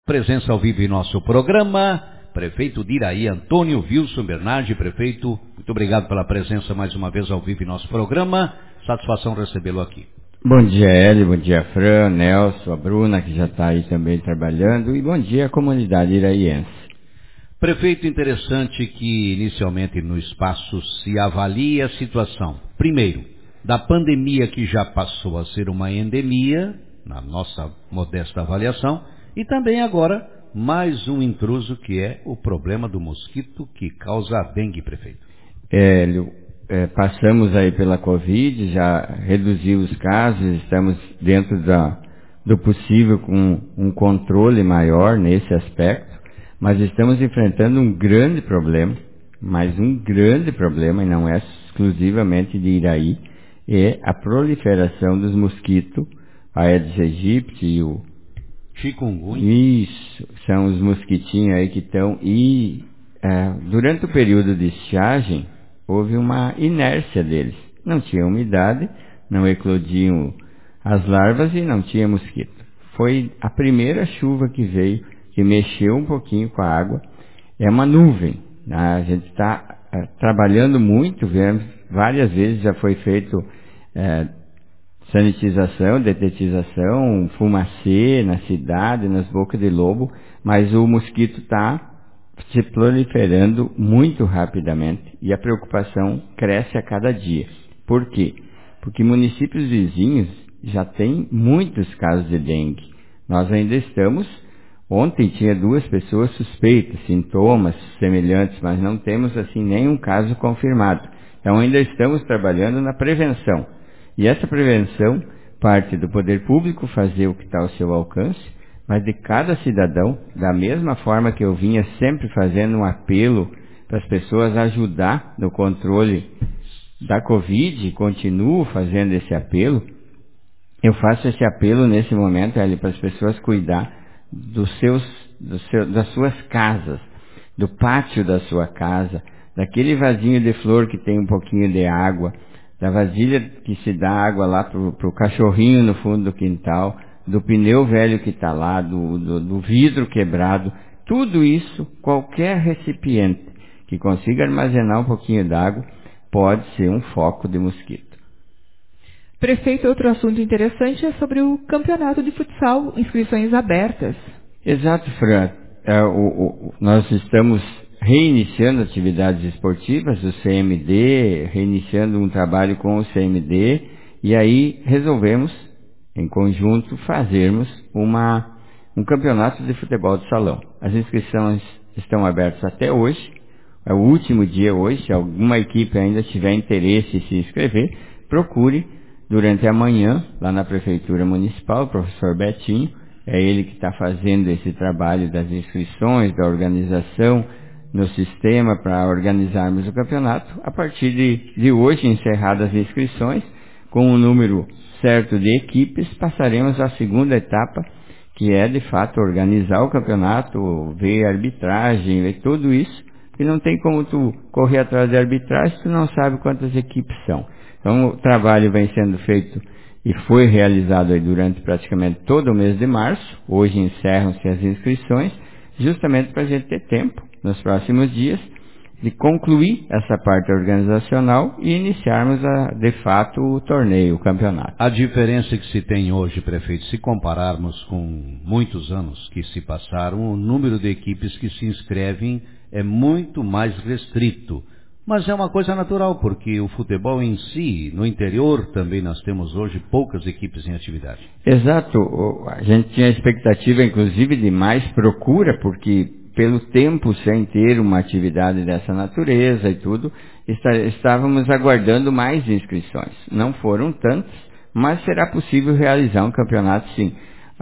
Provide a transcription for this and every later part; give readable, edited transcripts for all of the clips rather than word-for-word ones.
Presença ao vivo em nosso programa, prefeito de Iraí, Antônio Wilson Bernardi. Prefeito, muito obrigado pela presença mais uma vez ao vivo em nosso programa. Satisfação recebê-lo aqui. Bom dia, Hélio, bom dia, Fran, Nelson, a Bruna, que já está aí também trabalhando, e bom dia à comunidade iraiense. Prefeito, interessante que inicialmente no espaço se avalie a situação, primeiro, da pandemia que já passou a ser uma endemia, na nossa modesta avaliação, e também agora mais um intruso que é o problema do mosquito que causa a dengue, prefeito. Hélio, passamos aí pela Covid, já reduziu os casos, estamos dentro do possível com um controle maior nesse aspecto, mas estamos enfrentando um grande problema, e não é exclusivamente de Iraí, é a proliferação dos mosquitos, a Aedes aegypti e o chikungunya. Isso, são os mosquitinhos aí que estão, durante o período de estiagem, houve uma inércia deles. Não tinha umidade, não eclodiam as larvas e não tinha mosquito. Foi a primeira chuva que veio, que mexeu um pouquinho com a água. É uma nuvem. A gente está trabalhando muito, vemos, várias vezes já foi feito sanitização, detetização, fumacê na cidade, nas bocas de lobo, mas o mosquito está se proliferando muito rapidamente e a preocupação cresce a cada dia. Por quê? Porque municípios vizinhos já têm muitos casos de dengue. Nós ainda estamos, ontem tinha 2 pessoas suspeitas, sintomas semelhantes, mas não temos assim nenhum caso confirmado. Então ainda estamos trabalhando na prevenção. E essa prevenção parte do poder público fazer o que está ao seu alcance, mas de cada cidadão, da mesma forma que eu vinha sempre fazendo um apelo para as pessoas ajudar no controle da Covid, continuo fazendo esse apelo, eu faço esse apelo nesse momento, para as pessoas cuidar das suas casas, do pátio da sua casa, daquele vasinho de flor que tem um pouquinho de água, da vasilha que se dá água lá pro cachorrinho no fundo do quintal, do pneu velho que está lá, do vidro quebrado, tudo isso, qualquer recipiente que consiga armazenar um pouquinho d'água, pode ser um foco de mosquito. Prefeito, outro assunto interessante é sobre o campeonato de futsal, inscrições abertas. Exato, Fran. Nós estamos reiniciando atividades esportivas, o CMD, reiniciando um trabalho com o CMD, e aí resolvemos, em conjunto, fazermos um campeonato de futebol de salão. As inscrições estão abertas até hoje, é o último dia hoje. Se alguma equipe ainda tiver interesse em se inscrever, procure durante a manhã, lá na Prefeitura Municipal, o professor Betinho, é ele que está fazendo esse trabalho das inscrições, da organização no sistema para organizarmos o campeonato. A partir de hoje, encerradas as inscrições, com um número certo de equipes, passaremos à segunda etapa, que é de fato organizar o campeonato, ver a arbitragem, ver tudo isso, e não tem como tu correr atrás de arbitragem se tu não sabe quantas equipes são. Então o trabalho vem sendo feito e foi realizado aí durante praticamente todo o mês de março. Hoje encerram-se as inscrições, justamente para a gente ter tempo, nos próximos dias, de concluir essa parte organizacional e iniciarmos, de fato, o torneio, o campeonato. A diferença que se tem hoje, prefeito, se compararmos com muitos anos que se passaram, o número de equipes que se inscrevem é muito mais restrito. Mas é uma coisa natural, porque o futebol em si, no interior também nós temos hoje poucas equipes em atividade. Exato. A gente tinha expectativa, inclusive, de mais procura, porque pelo tempo sem ter uma atividade dessa natureza e tudo, estávamos aguardando mais inscrições. Não foram tantas, mas será possível realizar um campeonato, sim.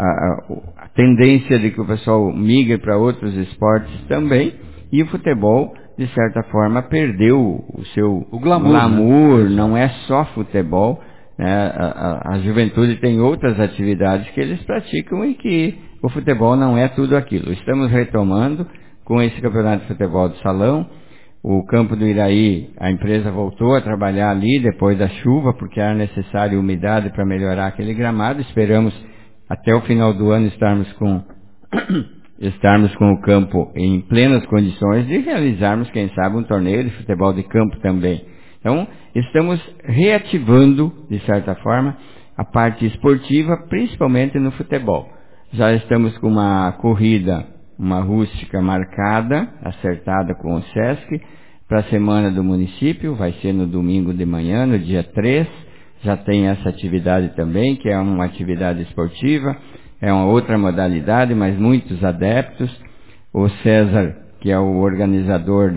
A tendência de que o pessoal migre para outros esportes também, e o futebol, de certa forma, perdeu o seu glamour, né? Não é só futebol, né? A juventude tem outras atividades que eles praticam e que o futebol não é tudo aquilo. Estamos retomando com esse campeonato de futebol de salão. O campo do Iraí, a empresa voltou a trabalhar ali depois da chuva, porque era necessário umidade para melhorar aquele gramado. Esperamos até o final do ano estarmos com estarmos com o campo em plenas condições de realizarmos, quem sabe, um torneio de futebol de campo também. Então, estamos reativando, de certa forma, a parte esportiva, principalmente no futebol. Já estamos com uma corrida, uma rústica marcada, acertada com o SESC, para a semana do município, vai ser no domingo de manhã, no dia 3, já tem essa atividade também, que é uma atividade esportiva, é uma outra modalidade, mas muitos adeptos. O César, que é o organizador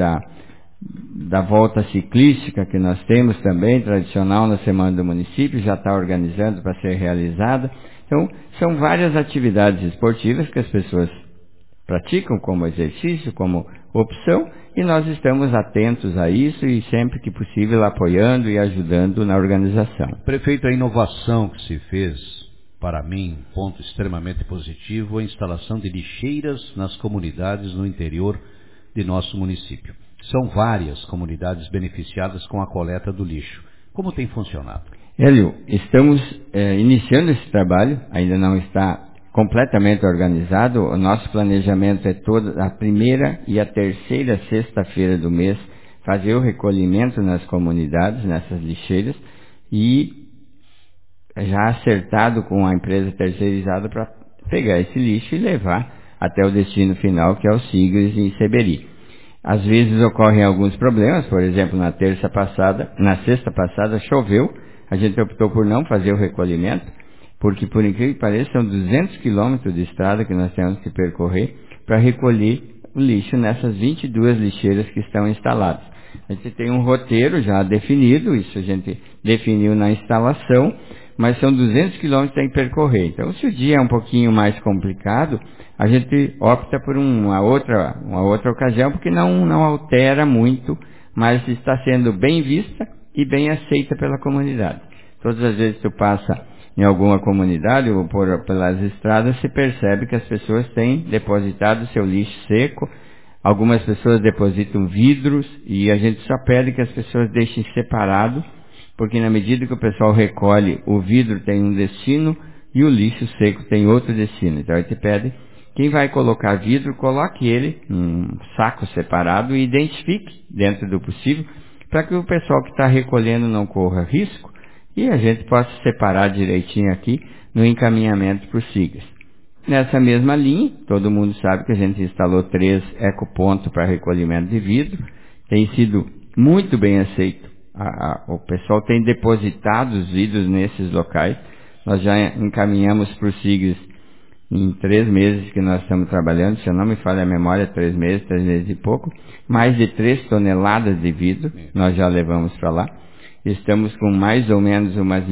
da volta ciclística que nós temos também, tradicional na Semana do Município, já está organizando para ser realizada. Então, são várias atividades esportivas que as pessoas praticam como exercício, como opção, e nós estamos atentos a isso e sempre que possível apoiando e ajudando na organização. Prefeito, a inovação que se fez, para mim, ponto extremamente positivo, a instalação de lixeiras nas comunidades no interior de nosso município. São várias comunidades beneficiadas com a coleta do lixo. Como tem funcionado? Hélio, estamos iniciando esse trabalho, ainda não está completamente organizado. O nosso planejamento é toda a primeira e a terceira sexta-feira do mês fazer o recolhimento nas comunidades, nessas lixeiras, e já acertado com a empresa terceirizada para pegar esse lixo e levar até o destino final, que é o Sigres em Seberi. Às vezes ocorrem alguns problemas, por exemplo, na sexta passada choveu, a gente optou por não fazer o recolhimento, porque por incrível que pareça são 200 quilômetros de estrada que nós temos que percorrer para recolher o lixo nessas 22 lixeiras que estão instaladas. A gente tem um roteiro já definido, isso a gente definiu na instalação, mas são 200 quilômetros que tem que percorrer. Então, se o dia é um pouquinho mais complicado, a gente opta por uma outra ocasião, porque não altera muito, mas está sendo bem vista e bem aceita pela comunidade. Todas as vezes que tu passa em alguma comunidade ou pelas estradas, se percebe que as pessoas têm depositado seu lixo seco. Algumas pessoas depositam vidros e a gente só pede que as pessoas deixem separado, porque na medida que o pessoal recolhe, o vidro tem um destino e o lixo seco tem outro destino. Então a gente pede, quem vai colocar vidro, coloque ele num saco separado e identifique dentro do possível, para que o pessoal que está recolhendo não corra risco e a gente possa separar direitinho aqui no encaminhamento para o Sigres. Nessa mesma linha, todo mundo sabe que a gente instalou 3 ecopontos para recolhimento de vidro, tem sido muito bem aceito. O pessoal tem depositado os vidros nesses locais. Nós já encaminhamos para o Sigres em 3 meses que nós estamos trabalhando, se eu não me falha a memória, 3 meses e pouco, mais de 3 toneladas de vidro nós já levamos para lá. Estamos com mais ou menos umas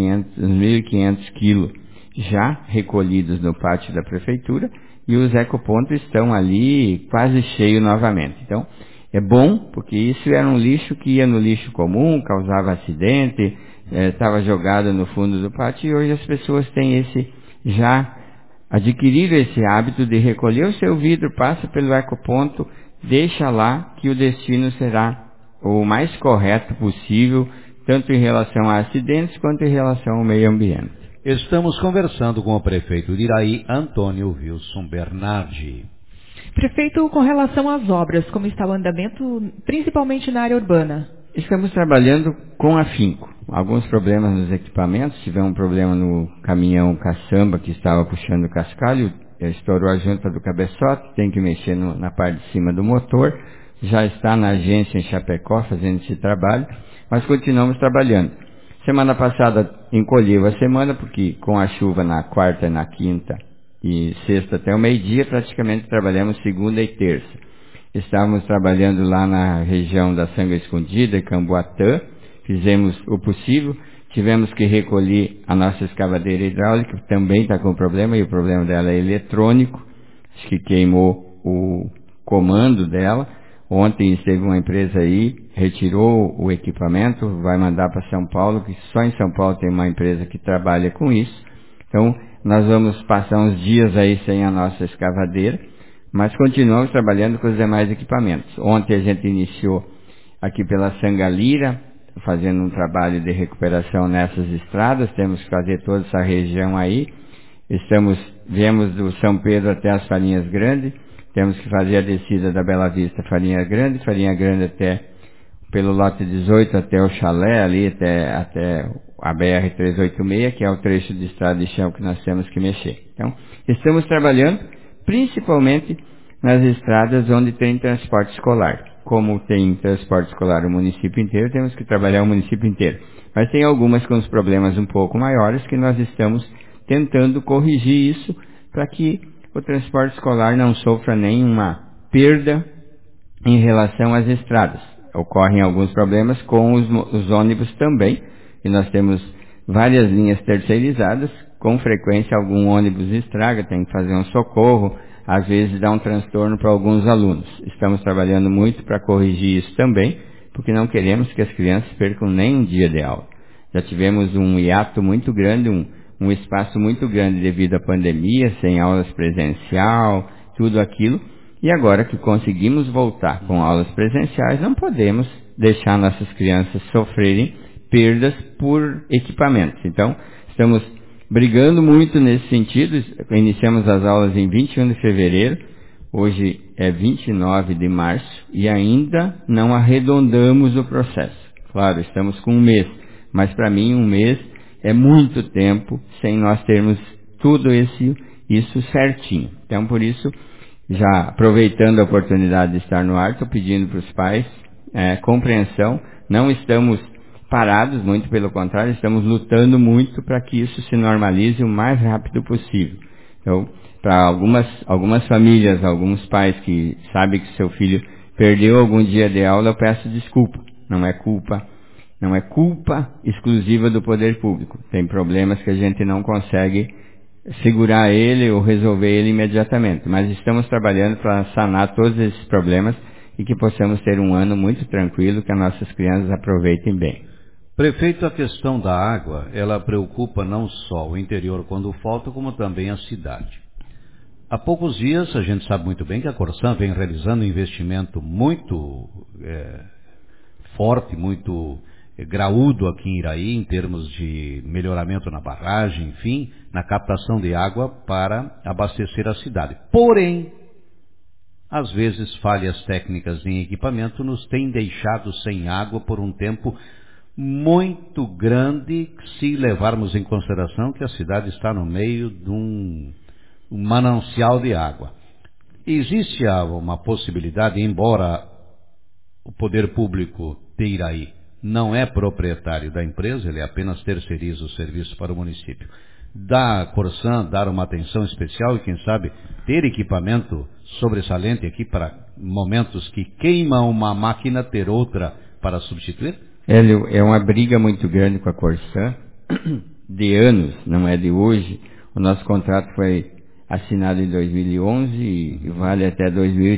1.500 quilos já recolhidos no pátio da prefeitura e os ecopontos estão ali quase cheios novamente. Então, é bom, porque isso era um lixo que ia no lixo comum, causava acidente, estava jogado no fundo do pátio, e hoje as pessoas têm já adquiriram esse hábito de recolher o seu vidro, passa pelo ecoponto, deixa lá que o destino será o mais correto possível, tanto em relação a acidentes quanto em relação ao meio ambiente. Estamos conversando com o prefeito de Iraí, Antônio Wilson Bernardi. Prefeito, com relação às obras, como está o andamento, principalmente na área urbana? Estamos trabalhando com afinco. Alguns problemas nos equipamentos, tivemos um problema no caminhão caçamba que estava puxando o cascalho, estourou a junta do cabeçote, tem que mexer na parte de cima do motor, já está na agência em Chapecó fazendo esse trabalho, mas continuamos trabalhando. Semana passada encolheu a semana, porque com a chuva na quarta e na quinta e sexta até o meio-dia, praticamente trabalhamos segunda e terça. Estávamos trabalhando lá na região da Sanga Escondida, Camboatã, fizemos o possível, tivemos que recolher a nossa escavadeira hidráulica, que também está com problema, e o problema dela é eletrônico, acho que queimou o comando dela. Ontem esteve uma empresa aí, retirou o equipamento, vai mandar para São Paulo, que só em São Paulo tem uma empresa que trabalha com isso. Então, nós vamos passar uns dias aí sem a nossa escavadeira, mas continuamos trabalhando com os demais equipamentos. Ontem a gente iniciou aqui pela Sangalira, fazendo um trabalho de recuperação nessas estradas, temos que fazer toda essa região aí. Viemos do São Pedro até as Farinhas Grandes, temos que fazer a descida da Bela Vista Farinha Grande até pelo lote 18 até o chalé ali, até a BR-386, que é o trecho de estrada de chão que nós temos que mexer. Então, estamos trabalhando principalmente nas estradas onde tem transporte escolar. Como tem transporte escolar o município inteiro, temos que trabalhar o município inteiro. Mas tem algumas com os problemas um pouco maiores que nós estamos tentando corrigir isso para que o transporte escolar não sofra nenhuma perda em relação às estradas. Ocorrem alguns problemas com os ônibus também, e nós temos várias linhas terceirizadas, com frequência algum ônibus estraga, tem que fazer um socorro, às vezes dá um transtorno para alguns alunos. Estamos trabalhando muito para corrigir isso também, porque não queremos que as crianças percam nem um dia de aula. Já tivemos um hiato muito grande, um espaço muito grande devido à pandemia, sem aulas presencial, tudo aquilo. E agora que conseguimos voltar com aulas presenciais, não podemos deixar nossas crianças sofrerem perdas por equipamentos. Então, estamos brigando muito nesse sentido. Iniciamos as aulas em 21 de fevereiro, hoje é 29 de março e ainda não arredondamos o processo. Claro, estamos com um mês, mas para mim um mês é muito tempo sem nós termos tudo isso certinho. Então, por isso, já aproveitando a oportunidade de estar no ar, estou pedindo para os pais compreensão. Não estamos parados, muito pelo contrário, estamos lutando muito para que isso se normalize o mais rápido possível. Então, para algumas famílias, alguns pais que sabem que seu filho perdeu algum dia de aula, eu peço desculpa. Não é culpa exclusiva do poder público. Tem problemas que a gente não consegue segurar ele ou resolver ele imediatamente. Mas estamos trabalhando para sanar todos esses problemas e que possamos ter um ano muito tranquilo, que as nossas crianças aproveitem bem. Prefeito, a questão da água, ela preocupa não só o interior quando falta, como também a cidade. Há poucos dias, a gente sabe muito bem que a Corsan vem realizando um investimento muito forte, muito graúdo aqui em Iraí, em termos de melhoramento na barragem, enfim, na captação de água para abastecer a cidade. Porém, às vezes falhas técnicas em equipamento nos têm deixado sem água por um tempo muito grande, se levarmos em consideração que a cidade está no meio de um manancial de água. Existe uma possibilidade, embora o poder público de Iraí não é proprietário da empresa, ele apenas terceiriza o serviço para o município, da Corsan dar uma atenção especial e, quem sabe, ter equipamento sobressalente aqui para momentos que queima uma máquina, ter outra para substituir? Hélio, é uma briga muito grande com a Corsan, de anos, não é de hoje. O nosso contrato foi assinado em 2011 e vale até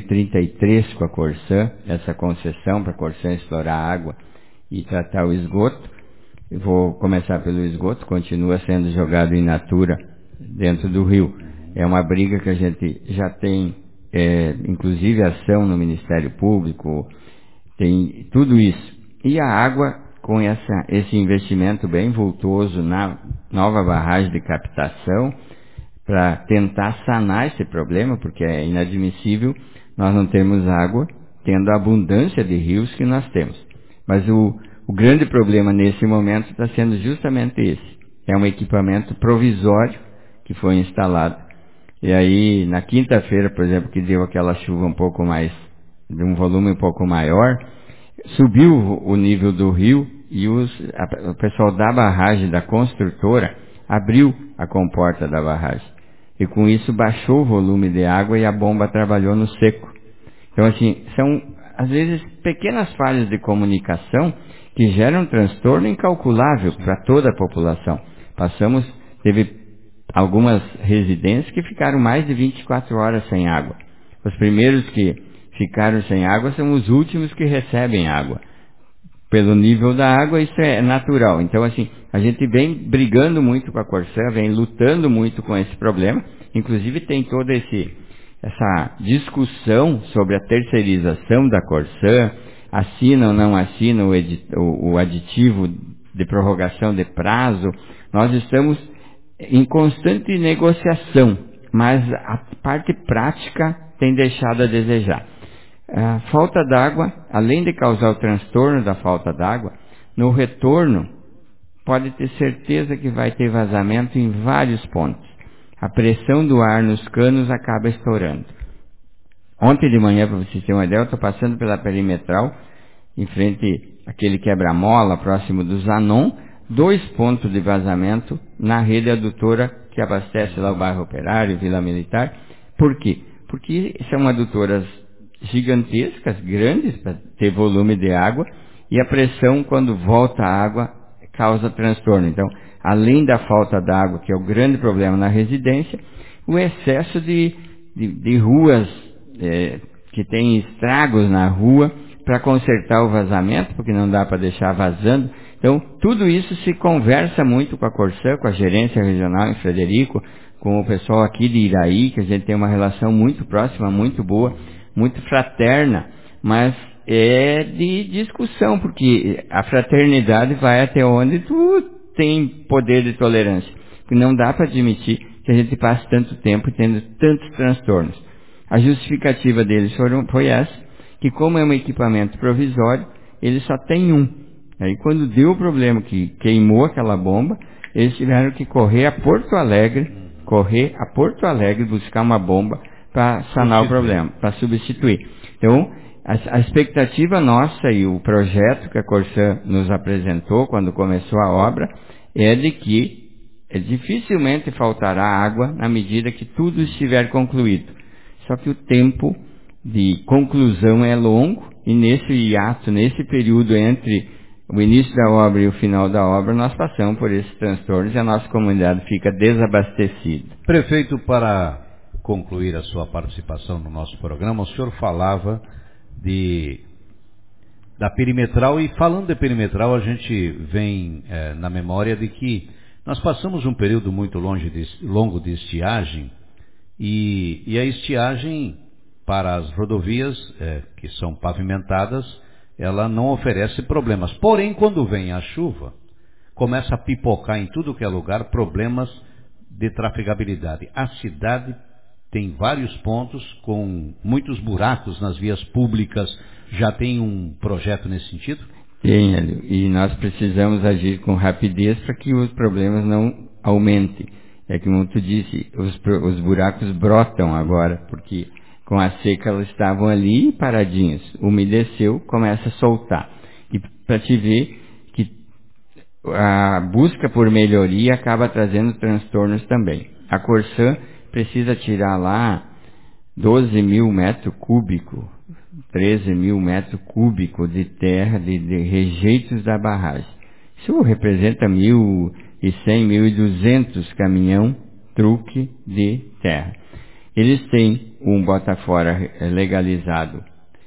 2033 com a Corsan, essa concessão para a Corsan explorar a água e tratar o esgoto. Eu vou começar pelo esgoto, continua sendo jogado in natura dentro do rio. É uma briga que a gente já tem, inclusive ação no Ministério Público, tem tudo isso. E a água, com esse investimento bem vultoso na nova barragem de captação, para tentar sanar esse problema, porque é inadmissível nós não termos água, tendo a abundância de rios que nós temos. Mas o grande problema nesse momento está sendo justamente esse. É um equipamento provisório que foi instalado. E aí, na quinta-feira, por exemplo, que deu aquela chuva um pouco mais, de um volume um pouco maior, subiu o nível do rio e o pessoal da barragem, da construtora, abriu a comporta da barragem. E com isso baixou o volume de água e a bomba trabalhou no seco. Então, assim, são às vezes pequenas falhas de comunicação que geram um transtorno incalculável para toda a população. Teve algumas residências que ficaram mais de 24 horas sem água. Os primeiros que ficaram sem água são os últimos que recebem água. Pelo nível da água, isso é natural. Então, assim, a gente vem brigando muito com a Corsan, vem lutando muito com esse problema. Inclusive, tem toda essa discussão sobre a terceirização da Corsan, assina ou não assina o aditivo de prorrogação de prazo. Nós estamos em constante negociação, mas a parte prática tem deixado a desejar. A falta d'água, além de causar o transtorno da falta d'água, no retorno pode ter certeza que vai ter vazamento em vários pontos. A pressão do ar nos canos acaba estourando. Ontem de manhã, para vocês terem uma ideia, eu estou passando pela perimetral, em frente àquele quebra-mola, próximo do Zanon, 2 pontos de vazamento na rede adutora que abastece lá o bairro Operário, Vila Militar. Por quê? Porque são adutoras gigantescas, grandes, para ter volume de água, e a pressão, quando volta a água, causa transtorno. Então, além da falta d'água, que é o grande problema na residência, o excesso de ruas que tem estragos na rua para consertar o vazamento, porque não dá para deixar vazando. Então, tudo isso se conversa muito com a Corsã, com a gerência regional em Frederico, com o pessoal aqui de Iraí, que a gente tem uma relação muito próxima, muito boa, muito fraterna, mas é de discussão, porque a fraternidade vai até onde tu tem poder de tolerância. Porque não dá para admitir que a gente passe tanto tempo tendo tantos transtornos. A justificativa deles foi essa, que como é um equipamento provisório, ele só tem um. Aí quando deu o problema que queimou aquela bomba, eles tiveram que correr a Porto Alegre, buscar uma bomba para sanar o problema, para substituir. Então, a expectativa nossa e o projeto que a Corsã nos apresentou quando começou a obra é de que dificilmente faltará água na medida que tudo estiver concluído. Só que o tempo de conclusão é longo e nesse hiato, nesse período entre o início da obra e o final da obra, nós passamos por esses transtornos e a nossa comunidade fica desabastecida. Prefeito, para concluir a sua participação no nosso programa, o senhor falava da perimetral, e falando de perimetral, a gente vem na memória de que nós passamos um período muito longo de estiagem, e a estiagem para as rodovias que são pavimentadas, ela não oferece problemas. Porém, quando vem a chuva, começa a pipocar em tudo que é lugar problemas de trafegabilidade. A cidade tem vários pontos com muitos buracos nas vias públicas. Já tem um projeto nesse sentido? Tem, Hélio. E nós precisamos agir com rapidez para que os problemas não aumentem. É que, como tu disse, os buracos brotam agora, porque com a seca elas estavam ali paradinhos. Umedeceu, começa a soltar. E para te ver que a busca por melhoria acaba trazendo transtornos também. A Corsã precisa tirar lá 12 mil metros cúbicos, 13 mil metros cúbicos de terra, de rejeitos da barragem. Isso representa 1.100, 1.200 caminhão truque de terra. Eles têm um bota-fora legalizado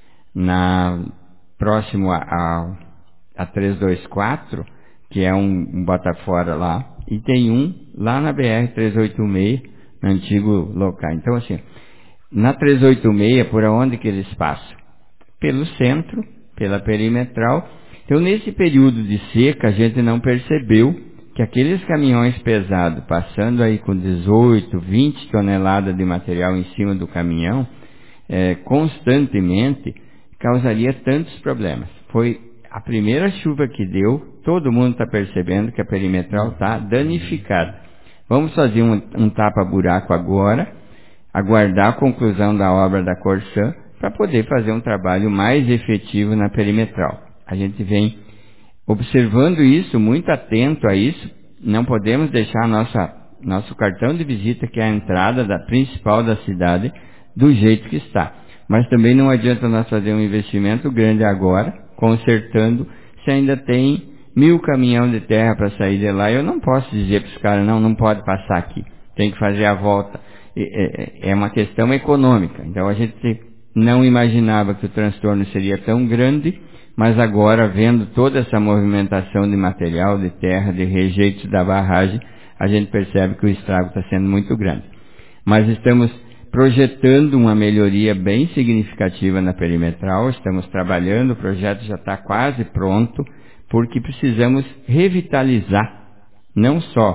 próximo a 324, que é um bota-fora lá, e tem um lá na BR-386, no antigo local. Então, assim, na 386, por onde que eles passam? Pelo centro, pela perimetral. Então, nesse período de seca, a gente não percebeu que aqueles caminhões pesados, passando aí com 18, 20 toneladas de material em cima do caminhão, constantemente, causaria tantos problemas. Foi a primeira chuva que deu, todo mundo está percebendo que a perimetral está danificada. Vamos fazer um tapa-buraco agora, aguardar a conclusão da obra da Corsã, para poder fazer um trabalho mais efetivo na perimetral. A gente vem observando isso, muito atento a isso. Não podemos deixar nosso cartão de visita, que é a entrada principal da cidade, do jeito que está. Mas também não adianta nós fazer um investimento grande agora, consertando, se ainda tem 1.000 caminhões de terra para sair de lá. Eu não posso dizer para os caras, não pode passar aqui, tem que fazer a volta. É uma questão econômica. Então a gente não imaginava que o transtorno seria tão grande, mas agora, vendo toda essa movimentação de material, de terra, de rejeitos da barragem, a gente percebe que o estrago está sendo muito grande. Mas estamos projetando uma melhoria bem significativa na perimetral, estamos trabalhando, o projeto já está quase pronto, porque precisamos revitalizar, não só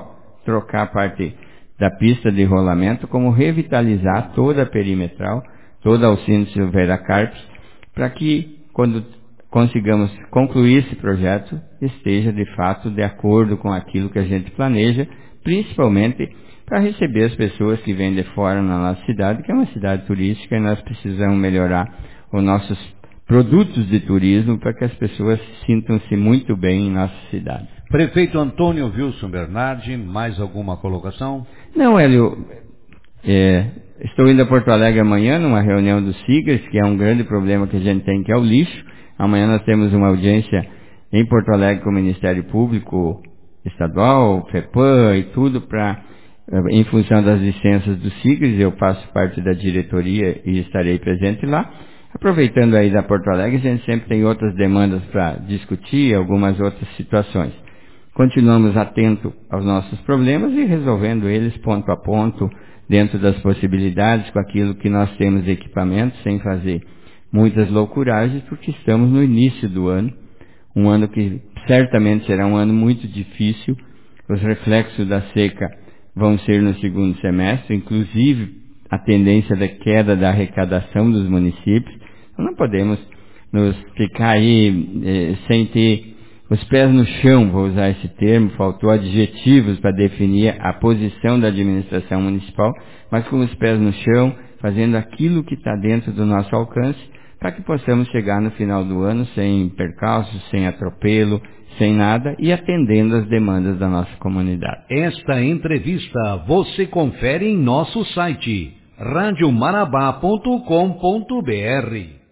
trocar a parte da pista de rolamento, como revitalizar toda a perimetral, toda a Alcindo Silveira Carpes, para que, quando consigamos concluir esse projeto, esteja de fato de acordo com aquilo que a gente planeja, principalmente para receber as pessoas que vêm de fora na nossa cidade, que é uma cidade turística, e nós precisamos melhorar os nossos produtos de turismo para que as pessoas sintam-se muito bem em nossa cidade. Prefeito Antônio Wilson Bernardi, mais alguma colocação? Não, Hélio, estou indo a Porto Alegre amanhã numa reunião dos SIGAs, que é um grande problema que a gente tem, que é o lixo. Amanhã nós temos uma audiência em Porto Alegre com o Ministério Público Estadual, FEPAM e tudo, em função das licenças dos SIGAs. Eu faço parte da diretoria e estarei presente lá. Aproveitando aí da Porto Alegre, a gente sempre tem outras demandas para discutir, algumas outras situações. Continuamos atentos aos nossos problemas e resolvendo eles ponto a ponto, dentro das possibilidades, com aquilo que nós temos de equipamento, sem fazer muitas loucuragens, porque estamos no início do ano, um ano que certamente será um ano muito difícil. Os reflexos da seca vão ser no segundo semestre, inclusive a tendência da queda da arrecadação dos municípios. Não podemos nos ficar aí sem ter os pés no chão, vou usar esse termo, faltou adjetivos para definir a posição da administração municipal, mas com os pés no chão, fazendo aquilo que está dentro do nosso alcance, para que possamos chegar no final do ano sem percalços, sem atropelo, sem nada, e atendendo as demandas da nossa comunidade. Esta entrevista você confere em nosso site radiomarabá.com.br.